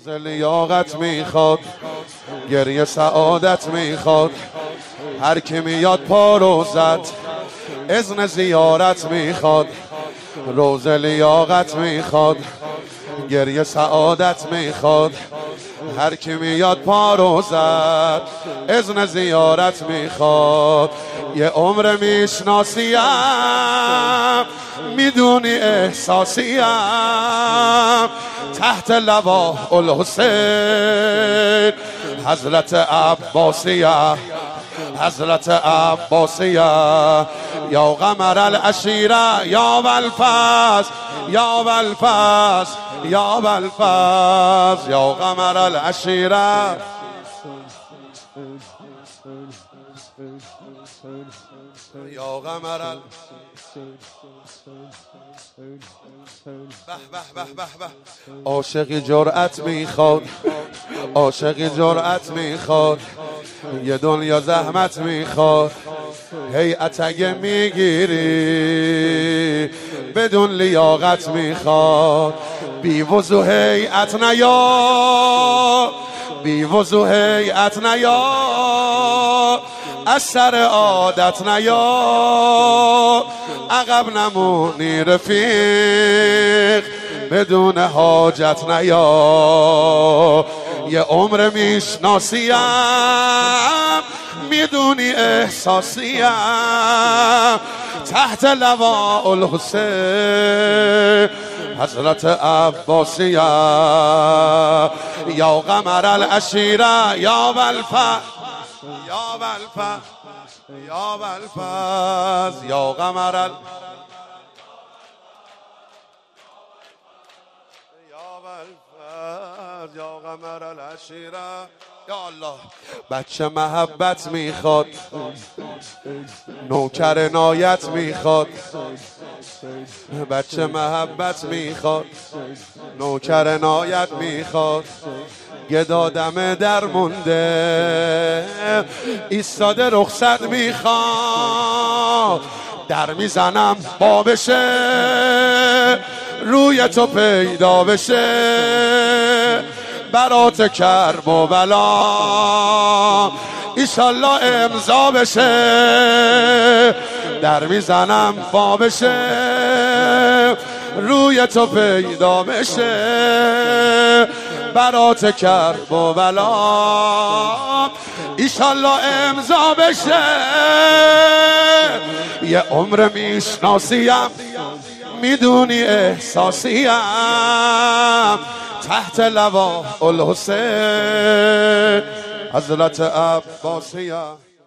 روز لیاقت میخواد، گریه سعادت میخواد. هر کی میاد پا رو زد اذن زیارت میخواد. روز لیاقت میخواد، گریه سعادت میخواد. هر کی میاد پا رو زد اذن زیارت میخواد. یه عمر میشناسیم، میدونی احساسیم، تحت لوا الحسین حضرت عباسیه، حضرت عباسیه. یا قمر العشیره یا بالفاز، یا بالفاز، یا بالفاز. یا قمر العشیره یا قمر عاشقی جرأت میخواد، عاشقی جرأت میخواد. یه دنیا زحمت میخواد. هیئت اگه میگیری بدون لیاقت میخواد. بی وضو هیئت نیا، بی وضو هیئت نیا، از سر عادت نیا. عقب نمونی رفیق بدون حاجت نیا. یه عمر میشناسیم، میدونی احساسیم، تحت لوا الحسین حضرت عباسیه. یا قمر العشیره یا بالفاز، یا بالفاز، یا بالفاز. یا قمر یا بالفاز، یا قمر العشیره. یا الله. بچه محبت میخواد، نوکر عنایت میخواد. بچه محبت میخواد، نوکر عنایت میخواد. گدادم در مونده ایستاده رخصت میخواد. در میزنم با بشه روی تو پیدا بشه. برات کرب و بلا ایشالله امضا بشه. در میزنم با بشه روی تو پیدا بشه. برات کرب و بلا ایشالله امضا بشه. یه عمر میشناسیم، میدونی احساسیم، تحت لوا الحسین حضرت عباسیه.